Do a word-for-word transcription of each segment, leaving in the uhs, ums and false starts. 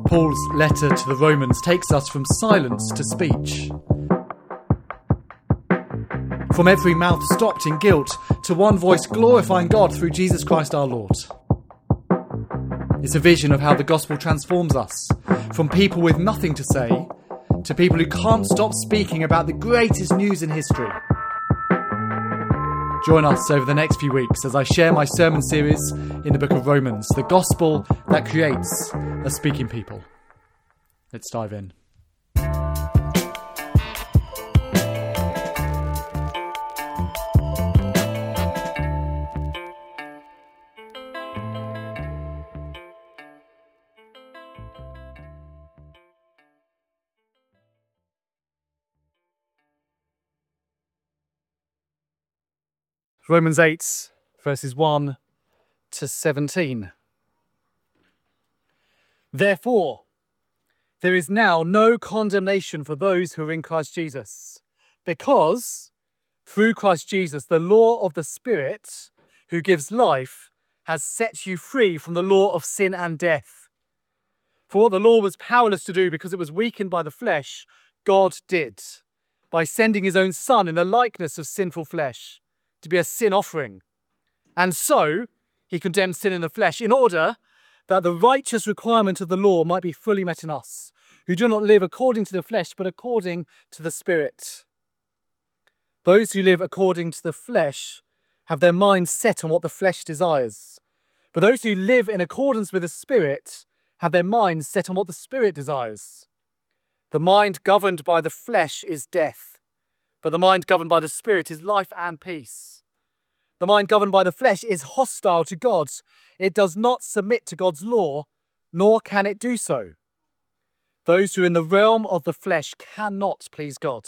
Paul's letter to the Romans takes us from silence to speech. From every mouth stopped in guilt to one voice glorifying God through Jesus Christ our Lord. It's a vision of how the gospel transforms us, from people with nothing to say to people who can't stop speaking about the greatest news in history. Join us over the next few weeks as I share my sermon series in the book of Romans, the gospel that creates a speaking people. Let's dive in. Romans eight, verses one to seventeen. Therefore, there is now no condemnation for those who are in Christ Jesus, because through Christ Jesus, the law of the Spirit who gives life has set you free from the law of sin and death. For what the law was powerless to do because it was weakened by the flesh, God did, by sending his own Son in the likeness of sinful flesh, to be a sin offering. And so he condemned sin in the flesh in order that the righteous requirement of the law might be fully met in us, who do not live according to the flesh, but according to the Spirit. Those who live according to the flesh have their minds set on what the flesh desires. But those who live in accordance with the Spirit have their minds set on what the Spirit desires. The mind governed by the flesh is death, but the mind governed by the Spirit is life and peace. The mind governed by the flesh is hostile to God. It does not submit to God's law, nor can it do so. Those who are in the realm of the flesh cannot please God.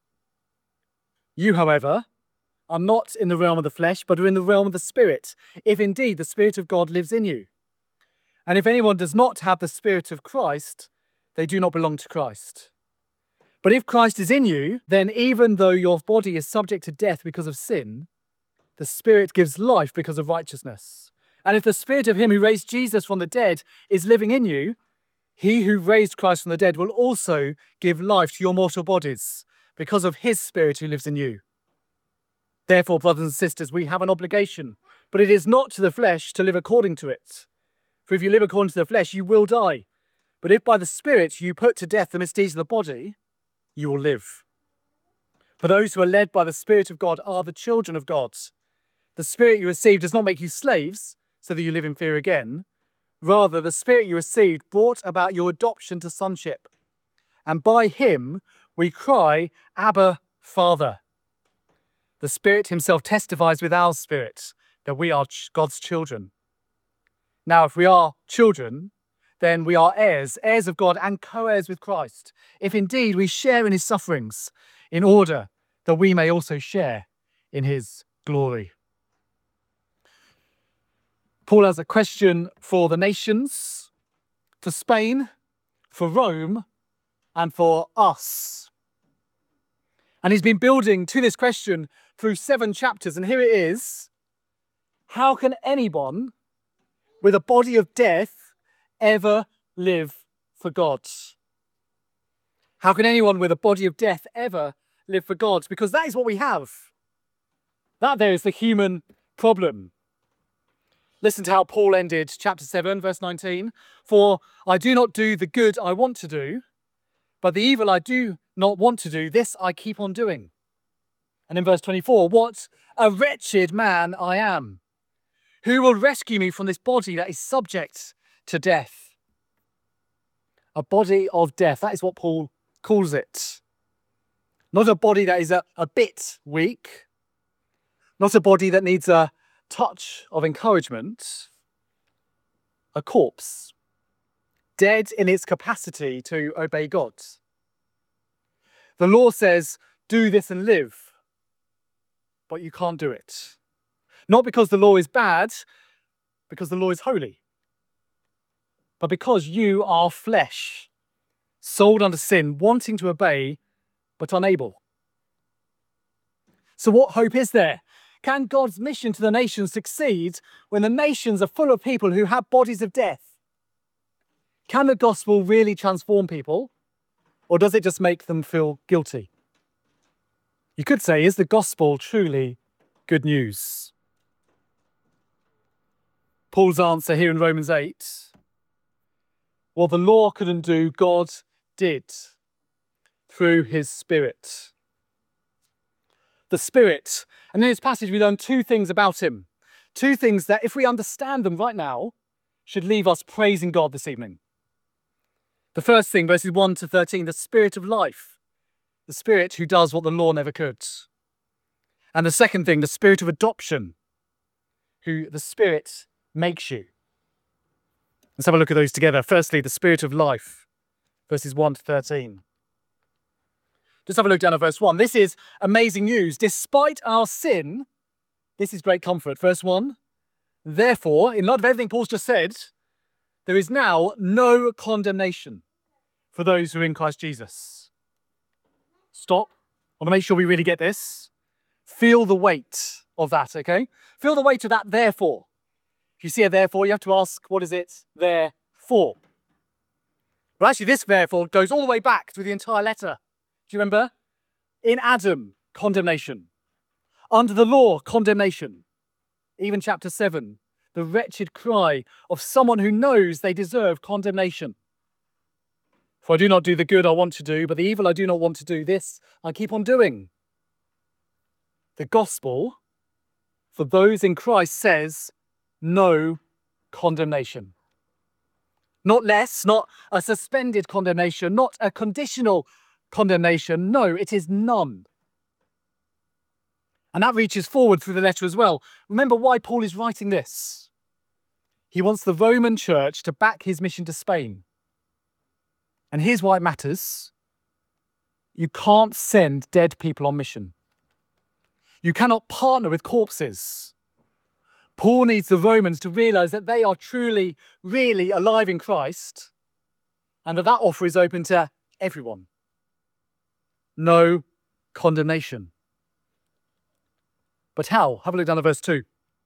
You, however, are not in the realm of the flesh, but are in the realm of the Spirit, if indeed the Spirit of God lives in you. And if anyone does not have the Spirit of Christ, they do not belong to Christ. But if Christ is in you, then even though your body is subject to death because of sin, the Spirit gives life because of righteousness. And if the Spirit of him who raised Jesus from the dead is living in you, he who raised Christ from the dead will also give life to your mortal bodies because of his Spirit who lives in you. Therefore, brothers and sisters, we have an obligation, but it is not to the flesh to live according to it. For if you live according to the flesh, you will die. But if by the Spirit you put to death the misdeeds of the body, you will live. For those who are led by the Spirit of God are the children of God. The Spirit you received does not make you slaves, so that you live in fear again. Rather, the Spirit you received brought about your adoption to sonship. And by him we cry, Abba, Father. The Spirit himself testifies with our spirit that we are God's children. Now, if we are children, then we are heirs, heirs of God and co-heirs with Christ, if indeed we share in his sufferings, in order that we may also share in his glory. Paul has a question for the nations, for Spain, for Rome, and for us. And he's been building to this question through seven chapters, and here it is. How can anyone with a body of death ever live for God? How can anyone with a body of death ever live for God? Because that is what we have. That there is the human problem. Listen to how Paul ended chapter seven, verse nineteen. For I do not do the good I want to do, but the evil I do not want to do, this I keep on doing. And in verse twenty-four, what a wretched man I am. Who will rescue me from this body that is subject to death? A body of death, that is what Paul calls it. Not a body that is a, a bit weak. Not a body that needs a touch of encouragement. A corpse. Dead in its capacity to obey God. The law says, do this and live. But you can't do it. Not because the law is bad, because the law is holy. But because you are flesh, sold under sin, wanting to obey, but unable. So what hope is there? Can God's mission to the nations succeed when the nations are full of people who have bodies of death? Can the gospel really transform people, or does it just make them feel guilty? You could say, is the gospel truly good news? Paul's answer here in Romans eight, what the law couldn't do, God did through his Spirit. The Spirit. And in this passage, we learn two things about him. Two things that, if we understand them right now, should leave us praising God this evening. The first thing, verses one to thirteen, the Spirit of life. The Spirit who does what the law never could. And the second thing, the Spirit of adoption, who the Spirit makes you. Let's have a look at those together. Firstly, the Spirit of life, verses one to thirteen. Just have a look down at verse one. This is amazing news. Despite our sin, this is great comfort. Verse one, therefore, in light of everything Paul's just said, there is now no condemnation for those who are in Christ Jesus. Stop. I want to make sure we really get this. Feel the weight of that, okay? Feel the weight of that therefore. If you see a therefore, you have to ask, what is it there for? Well, actually, this therefore goes all the way back through the entire letter. Do you remember? In Adam, condemnation. Under the law, condemnation. Even chapter seven, the wretched cry of someone who knows they deserve condemnation. For I do not do the good I want to do, but the evil I do not want to do, this I keep on doing. The gospel, for those in Christ, says no condemnation. Not less, not a suspended condemnation, not a conditional condemnation. No, it is none. And that reaches forward through the letter as well. Remember why Paul is writing this. He wants the Roman church to back his mission to Spain. And here's why it matters. You can't send dead people on mission. You cannot partner with corpses. Paul needs the Romans to realize that they are truly, really alive in Christ, and that that offer is open to everyone. No condemnation. But how? Have a look down at verse two.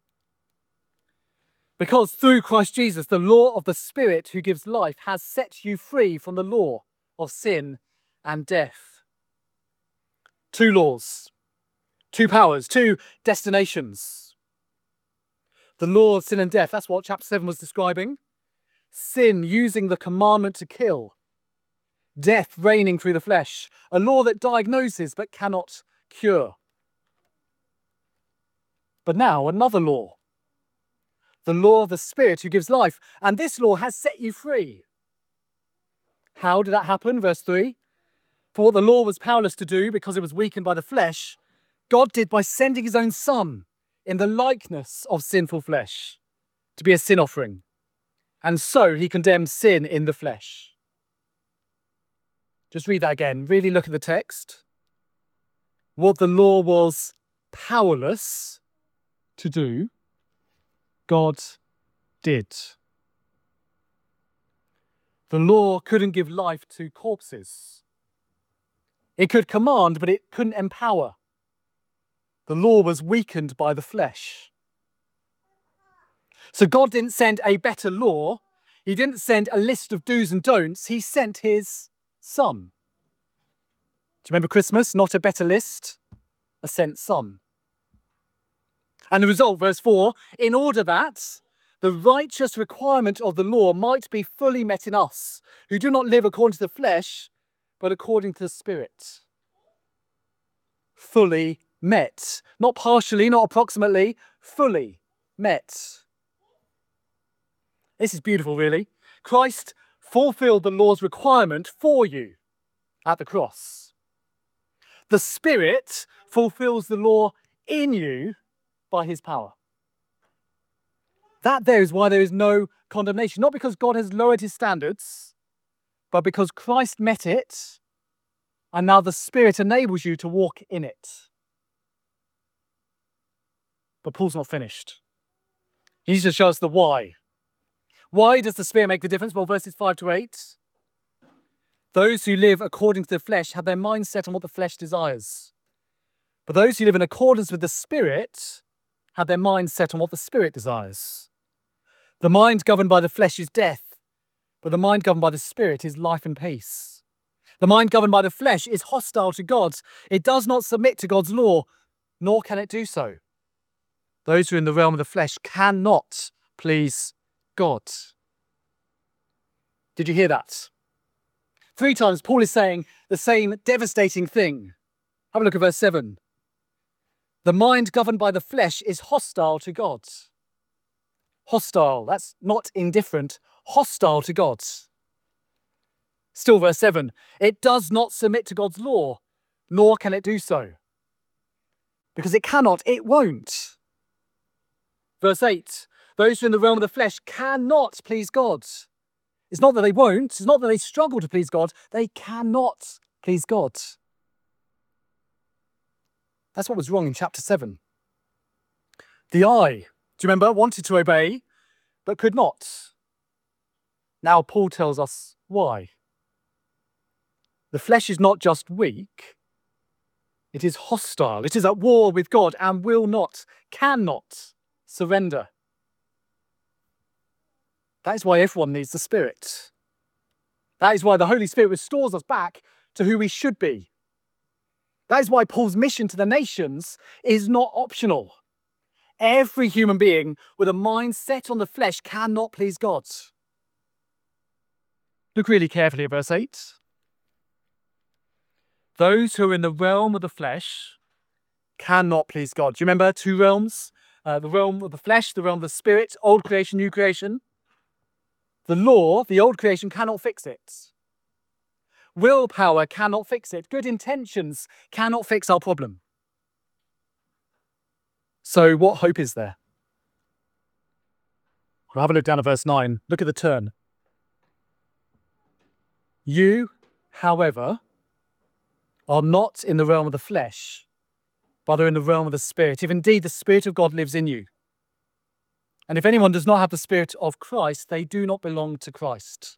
Because through Christ Jesus, the law of the Spirit who gives life has set you free from the law of sin and death. Two laws, two powers, two destinations. The law of sin and death, that's what chapter seven was describing. Sin using the commandment to kill. Death reigning through the flesh. A law that diagnoses but cannot cure. But now another law. The law of the Spirit who gives life. And this law has set you free. How did that happen? Verse three. For what the law was powerless to do because it was weakened by the flesh, God did by sending his own Son in the likeness of sinful flesh to be a sin offering. And so he condemned sin in the flesh. Just read that again. Really look at the text. What the law was powerless to do, God did. The law couldn't give life to corpses. It could command, but it couldn't empower. The law was weakened by the flesh. So God didn't send a better law. He didn't send a list of do's and don'ts. He sent his Son. Do you remember Christmas? Not a better list, a sent Son. And the result, verse four, in order that the righteous requirement of the law might be fully met in us, who do not live according to the flesh, but according to the Spirit. Fully met. Not partially, not approximately, fully met. This is beautiful, really. Christ fulfilled the law's requirement for you at the cross. The Spirit fulfills the law in you by his power. That there is why there is no condemnation. Not because God has lowered his standards, but because Christ met it, and now the Spirit enables you to walk in it. But Paul's not finished. He needs to show us the why. Why does the Spirit make the difference? Well, verses five to eight. Those who live according to the flesh have their mind set on what the flesh desires. But those who live in accordance with the Spirit have their mind set on what the Spirit desires. The mind governed by the flesh is death, But the mind governed by the Spirit is life and peace. The mind governed by the flesh is hostile to God. It does not submit to God's law, nor can it do so. Those who are in the realm of the flesh cannot please God. Did you hear that? Three times Paul is saying the same devastating thing. Have a look at verse seven. The mind governed by the flesh is hostile to God. Hostile, that's not indifferent, hostile to God. Still verse seven, it does not submit to God's law, nor can it do so. Because it cannot, it won't. Verse eight, those who are in the realm of the flesh cannot please God. It's not that they won't, it's not that they struggle to please God, they cannot please God. That's what was wrong in chapter seven. The eye, do you remember, wanted to obey, but could not. Now Paul tells us why. The flesh is not just weak, it is hostile. It is at war with God and will not, cannot surrender. That is why everyone needs the Spirit. That is why the Holy Spirit restores us back to who we should be. That is why Paul's mission to the nations is not optional. Every human being with a mind set on the flesh cannot please God. Look really carefully at verse eight. Those who are in the realm of the flesh cannot please God. Do you remember two realms? Uh, the realm of the flesh, the realm of the spirit, old creation, new creation. The law, the old creation, cannot fix it. Willpower cannot fix it. Good intentions cannot fix our problem. So what hope is there? We'll have a look down at verse nine. Look at the turn. You, however, are not in the realm of the flesh, but are in the realm of the Spirit, if indeed the Spirit of God lives in you. And if anyone does not have the Spirit of Christ, they do not belong to Christ.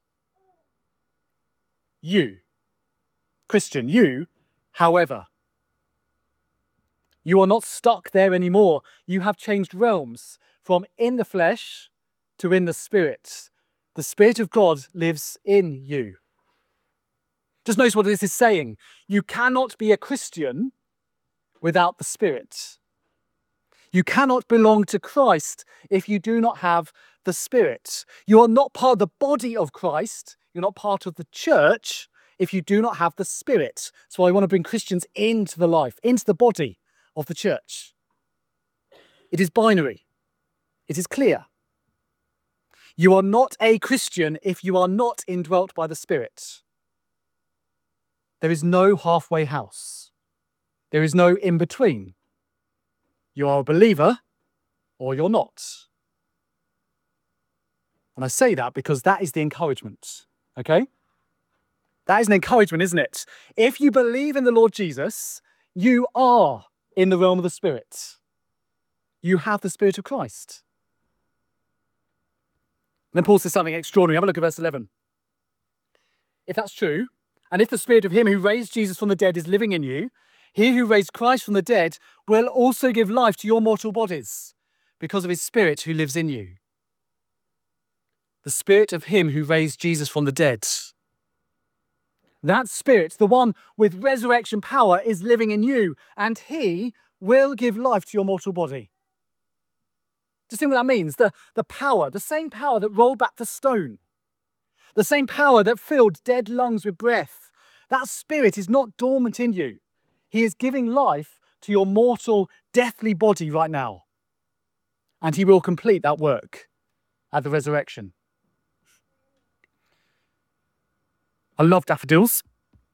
You, Christian, you, however, you are not stuck there anymore. You have changed realms from in the flesh to in the Spirit. The Spirit of God lives in you. Just notice what this is saying. You cannot be a Christian without the Spirit. You cannot belong to Christ if you do not have the Spirit. You are not part of the body of Christ. You're not part of the church if you do not have the Spirit. So I want to bring Christians into the life, into the body of the church. It is binary. It is clear. You are not a Christian if you are not indwelt by the Spirit. There is no halfway house. There is no in-between. You are a believer or you're not. And I say that because that is the encouragement, okay? That is an encouragement, isn't it? If you believe in the Lord Jesus, you are in the realm of the Spirit. You have the Spirit of Christ. And then Paul says something extraordinary. Have a look at verse eleven. If that's true, and if the Spirit of him who raised Jesus from the dead is living in you, he who raised Christ from the dead will also give life to your mortal bodies because of his Spirit who lives in you. The Spirit of him who raised Jesus from the dead. That Spirit, the one with resurrection power, is living in you, and he will give life to your mortal body. Do you see what that means? The, the power, the same power that rolled back the stone, the same power that filled dead lungs with breath, that Spirit is not dormant in you. He is giving life to your mortal, deathly body right now. And he will complete that work at the resurrection. I love daffodils.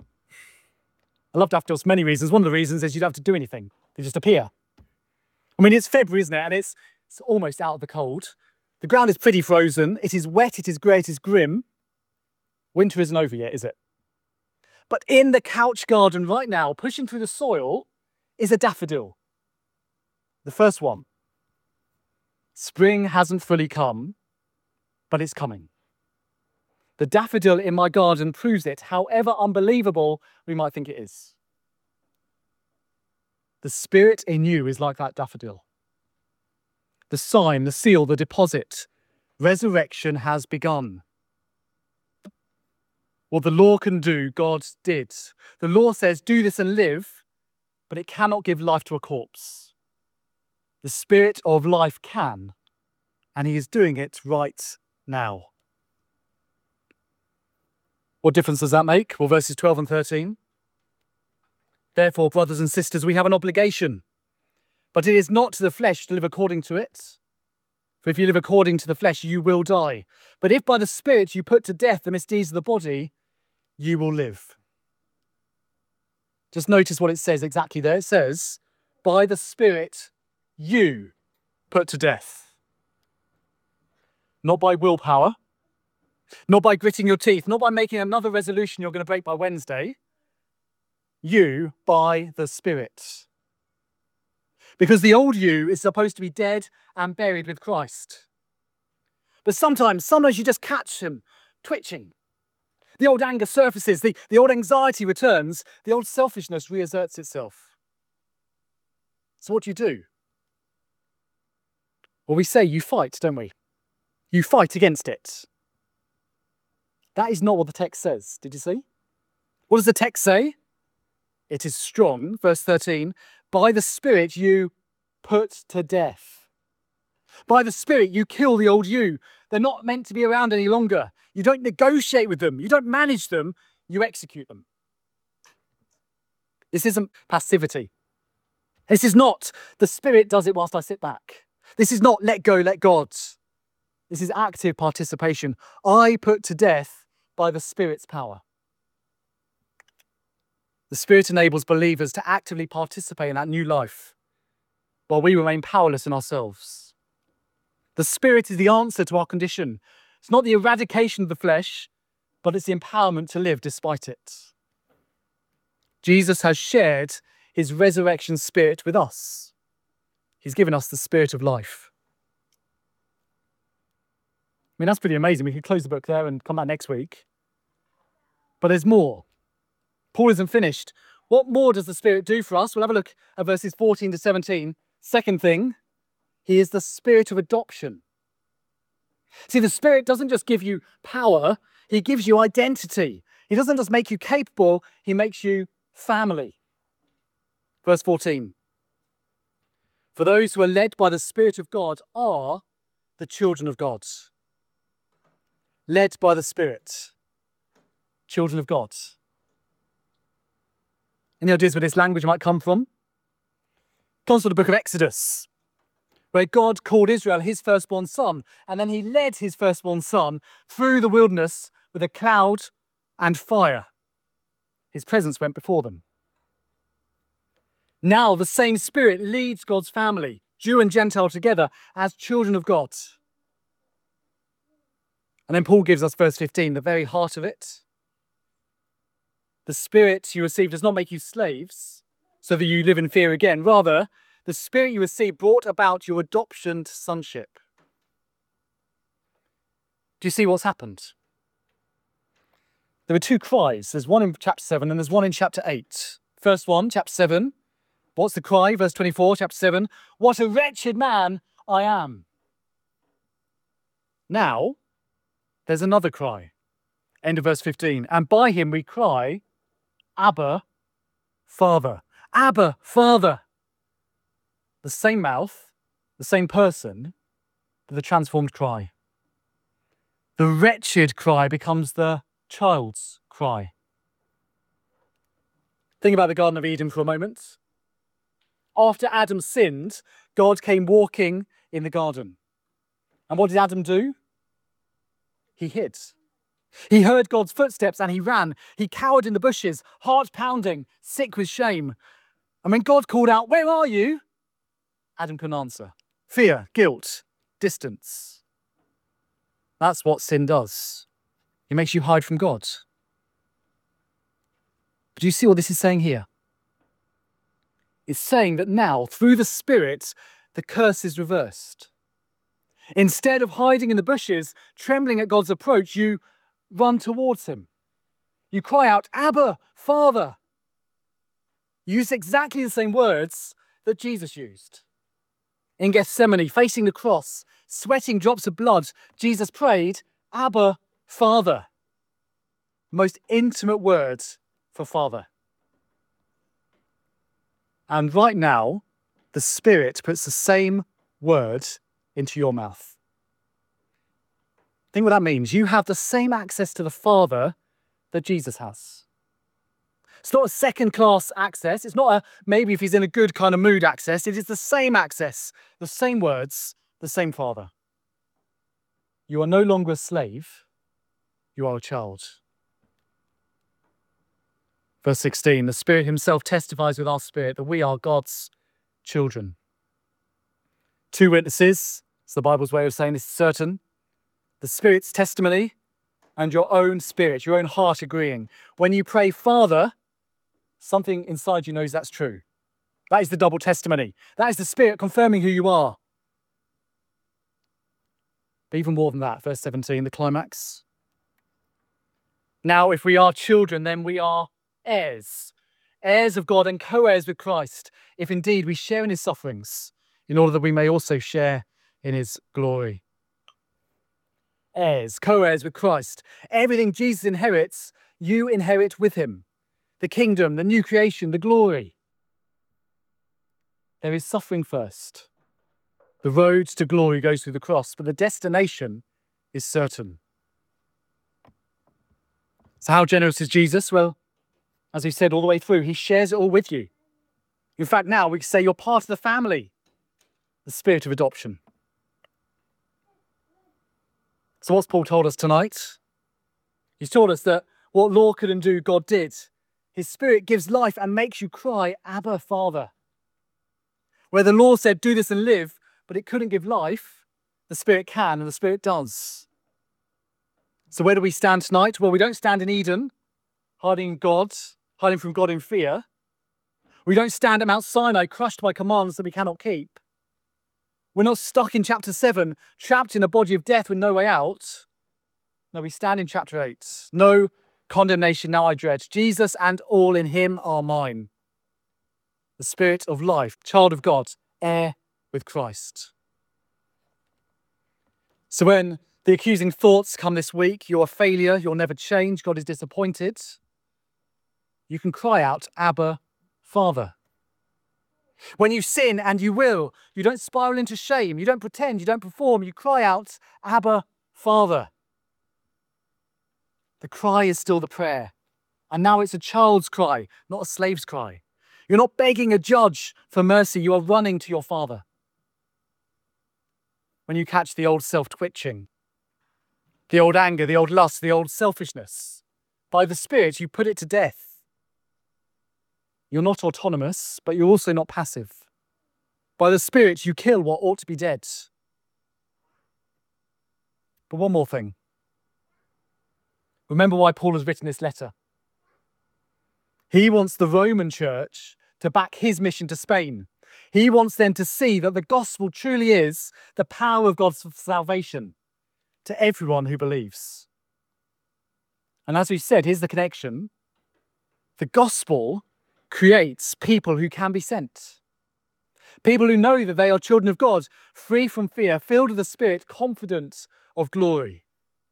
I love daffodils for many reasons. One of the reasons is you don't have to do anything. They just appear. I mean, it's February, isn't it? And it's, it's almost out of the cold. The ground is pretty frozen. It is wet, it is grey, it is grim. Winter isn't over yet, is it? But in the couch garden right now, pushing through the soil, is a daffodil. The first one. Spring hasn't fully come, but it's coming. The daffodil in my garden proves it, however unbelievable we might think it is. The Spirit in you is like that daffodil. The sign, the seal, the deposit. Resurrection has begun. What the law can do, God did. The law says, do this and live, but it cannot give life to a corpse. The Spirit of life can, and he is doing it right now. What difference does that make? Well, verses twelve and thirteen. Therefore, brothers and sisters, we have an obligation, but it is not to the flesh to live according to it. For if you live according to the flesh, you will die. But if by the Spirit you put to death the misdeeds of the body, you will live. Just notice what it says exactly there. It says, by the Spirit you put to death. Not by willpower, not by gritting your teeth, not by making another resolution you're going to break by Wednesday. You by the Spirit. Because the old you is supposed to be dead and buried with Christ. But sometimes, sometimes you just catch him twitching. The old anger surfaces, the, the old anxiety returns, the old selfishness reasserts itself. So what do you do? Well, we say you fight, don't we? You fight against it. That is not what the text says. Did you see? What does the text say? It is strong, verse thirteen, by the Spirit you put to death. By the Spirit you kill the old you. They're not meant to be around any longer. You don't negotiate with them. You don't manage them. You execute them. This isn't passivity. This is not the Spirit does it whilst I sit back. This is not let go, let God. This is active participation. I put to death by the Spirit's power. The Spirit enables believers to actively participate in that new life while we remain powerless in ourselves. The Spirit is the answer to our condition. It's not the eradication of the flesh, but it's the empowerment to live despite it. Jesus has shared his resurrection spirit with us. He's given us the Spirit of life. I mean, that's pretty amazing. We could close the book there and come back next week. But there's more. Paul isn't finished. What more does the Spirit do for us? We'll have a look at verses fourteen to seventeen. Second thing, he is the Spirit of adoption. See, the Spirit doesn't just give you power, he gives you identity. He doesn't just make you capable, he makes you family. Verse fourteen. For those who are led by the Spirit of God are the children of God. Led by the Spirit. Children of God. Any ideas where this language might come from? It comes from the book of Exodus, where God called Israel his firstborn son, and then he led his firstborn son through the wilderness with a cloud and fire. His presence went before them. Now the same Spirit leads God's family, Jew and Gentile together, as children of God. And then Paul gives us verse fifteen, the very heart of it. The Spirit you received does not make you slaves, so that you live in fear again. Rather, the Spirit you received brought about your adoption to sonship. Do you see what's happened? There were two cries. There's one in chapter seven and there's one in chapter eight. First one, chapter seven. What's the cry? Verse twenty-four, chapter seven. What a wretched man I am. Now, there's another cry. End of verse fifteen. And by him we cry, Abba, Father. Abba, Father. The same mouth, the same person, but the transformed cry. The wretched cry becomes the child's cry. Think about the Garden of Eden for a moment. After Adam sinned, God came walking in the garden. And what did Adam do? He hid. He heard God's footsteps and he ran. He cowered in the bushes, heart pounding, sick with shame. And when God called out, "Where are you?" Adam couldn't answer. Fear, guilt, distance. That's what sin does. It makes you hide from God. But do you see what this is saying here? It's saying that now, through the Spirit, the curse is reversed. Instead of hiding in the bushes, trembling at God's approach, you run towards him. You cry out, Abba, Father. You use exactly the same words that Jesus used. In Gethsemane, facing the cross, sweating drops of blood, Jesus prayed, Abba, Father. most intimate word for Father. And right now, the Spirit puts the same word into your mouth. Think what that means. You have the same access to the Father that Jesus has. It's not a second-class access. It's not a maybe if he's in a good kind of mood access. It is the same access, the same words, the same Father. You are no longer a slave. You are a child. Verse sixteen, the Spirit himself testifies with our spirit that we are God's children. Two witnesses, it's the Bible's way of saying this is certain. The Spirit's testimony and your own spirit, your own heart agreeing. When you pray, Father, something inside you knows that's true. That is the double testimony. That is the Spirit confirming who you are. But even more than that, verse seventeen, the climax. Now, if we are children, then we are heirs, heirs of God and co-heirs with Christ, if indeed we share in his sufferings, in order that we may also share in his glory. Heirs, co-heirs with Christ. Everything Jesus inherits, you inherit with him. The kingdom, the new creation, the glory. There is suffering first. The road to glory goes through the cross, but the destination is certain. So how generous is Jesus? Well, as he said all the way through, he shares it all with you. In fact, now we can say you're part of the family, the spirit of adoption. So what's Paul told us tonight? He's told us that what law couldn't do, God did. His Spirit gives life and makes you cry, Abba, Father. Where the law said, do this and live, but it couldn't give life, the Spirit can, and the Spirit does. So where do we stand tonight? Well, we don't stand in Eden, hiding in God, hiding from God in fear. We don't stand at Mount Sinai, crushed by commands that we cannot keep. We're not stuck in chapter seven, trapped in a body of death with no way out. No, we stand in chapter eight. No condemnation now I dread. Jesus and all in him are mine. The Spirit of life, child of God, heir with Christ. So when the accusing thoughts come this week, you're a failure, you'll never change, God is disappointed, you can cry out, Abba, Father. When you sin, and you will, you don't spiral into shame, you don't pretend, you don't perform, you cry out, Abba, Father. The cry is still the prayer. And now it's a child's cry, not a slave's cry. You're not begging a judge for mercy, you are running to your Father. When you catch the old self-twitching, the old anger, the old lust, the old selfishness, by the Spirit you put it to death. You're not autonomous, but you're also not passive. By the Spirit, you kill what ought to be dead. But one more thing. Remember why Paul has written this letter. He wants the Roman church to back his mission to Spain. He wants them to see that the gospel truly is the power of God's salvation to everyone who believes. And as we said, here's the connection. The gospel creates people who can be sent. People who know that they are children of God, free from fear, filled with the Spirit, confident of glory.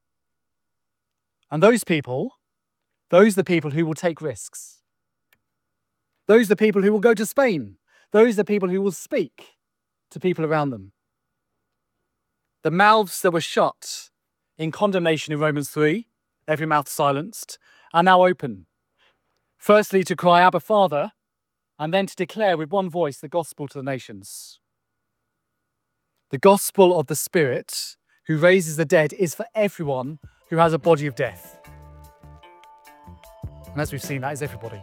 And those people, those are the people who will take risks. Those are the people who will go to Spain. Those are the people who will speak to people around them. The mouths that were shut in condemnation in Romans three, every mouth silenced, are now open. Firstly, to cry, Abba, Father, and then to declare with one voice the gospel to the nations. The gospel of the Spirit, who raises the dead, is for everyone who has a body of death. And as we've seen, that is everybody.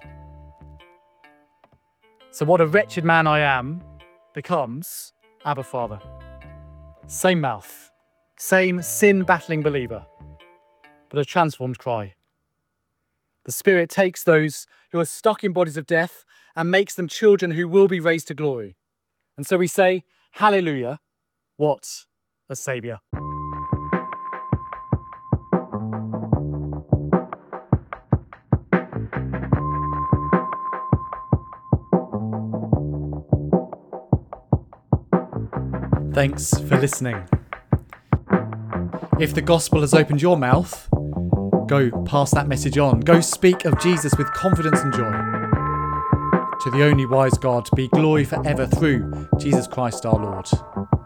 So what a wretched man I am becomes Abba, Father. Same mouth, same sin-battling believer, but a transformed cry. The Spirit takes those who are stuck in bodies of death and makes them children who will be raised to glory. And so we say, hallelujah, what a saviour. Thanks for listening. If the gospel has opened your mouth, Go pass that message on. Go speak of Jesus with confidence and joy. To the only wise God be glory forever through Jesus Christ our Lord.